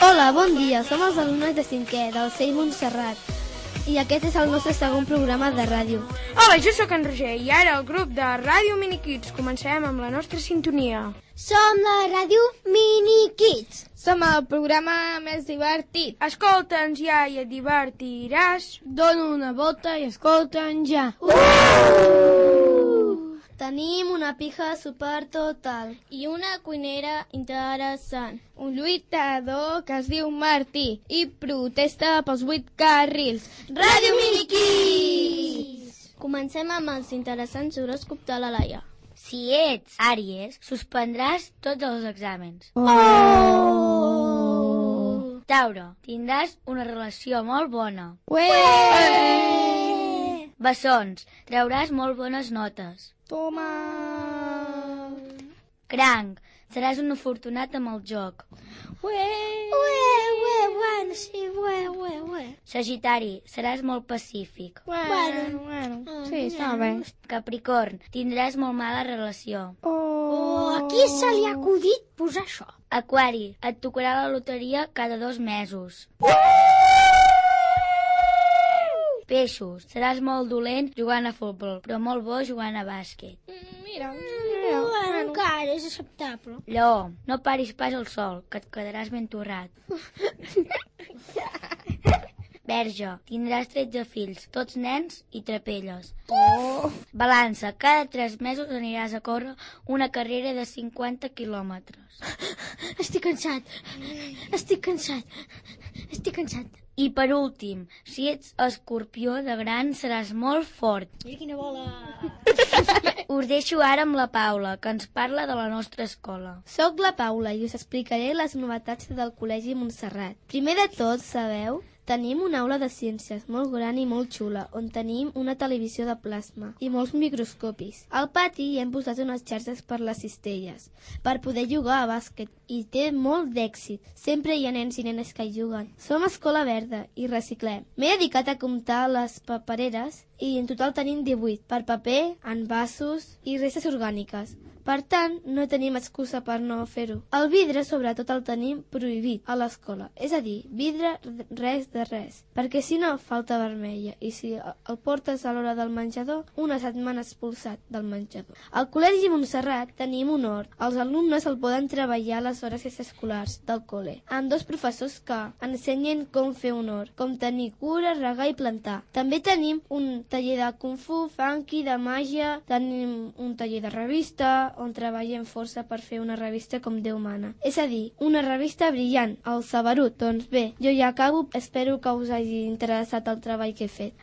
Hola, bon dia. Som els alumnes de 5è del CEI Montserrat i aquest és el nostre segon programa de ràdio. Hola, jo sóc en Roger i ara el grup de Ràdio Minikids. Comencem amb la nostra sintonia. Som la Ràdio Minikids. Som el programa més divertit. Escolta'ns ja i et divertiràs. Dóna una volta i escolta'ns ja. Tenim una pija super total I una cuinera interessant. Un lluitador que es diu Martí i protesta pels 8 carrils. Ràdio Minikids! Comencem amb els interessants horòscops de la Laia. Si ets Àries, suspendràs tots els exàmens. Tauro, tindràs una relació molt bona. Bessons, trauràs molt bones notes. Toma! Cranc, seràs un afortunat amb el joc. Bueno, sí, Sagitari, seràs molt pacífic. Bueno. Sí, està bé. Capricorn, tindràs molt mala relació. A qui se li ha acudit posar això? Aquari, et tocarà la loteria cada 2 mesos. Peixos, seràs molt dolent jugant a futbol, però molt bo jugant a bàsquet. Mira. Bueno, encara és acceptable. Lleó, no paris pas al sol, que et quedaràs ben torrat. Verge, tindràs 13 fills, tots nens i trapelles. Balança, cada 3 mesos aniràs a córrer una carrera de 50 quilòmetres. Estic cansat. I per últim, si ets escorpió de gran seràs molt fort. Mira quina bola. Us deixo ara amb la Paula, que ens parla de la nostra escola. Soc la Paula i us explicaré les novetats del Col·legi Montserrat. Primer de tot, sabeu? Tenim una aula de ciències molt gran i molt xula, on tenim una televisió de plasma i molts microscopis. Al pati hi hem posat unes xarxes per les cistelles, per poder jugar a bàsquet, i té molt d'èxit. Sempre hi ha nens i nenes que hi juguen. Som escola verda i reciclem. M'he dedicat a comptar les papereres i en total tenim 18, per paper, envasos i restes orgàniques. Per tant, no tenim excusa per no fer-ho. El vidre, sobretot, el tenim prohibit a l'escola. És a dir, vidre res de res, perquè si no, falta vermella, i si el portes a l'hora del menjador, una setmana expulsat del menjador. Al Col·legi Montserrat tenim un hort. Els alumnes el poden treballar a les hores extraescolars del col·le, amb 2 professors que ensenyen com fer un hort, com tenir cura, regar i plantar. També tenim un taller de kung fu, funky, de màgia, tenim un taller de revista, on treballem força per fer una revista com Déu mana. És a dir, una revista brillant, el Saberut. Doncs bé, jo ja acabo, espero que us hagi interessat el treball que he fet.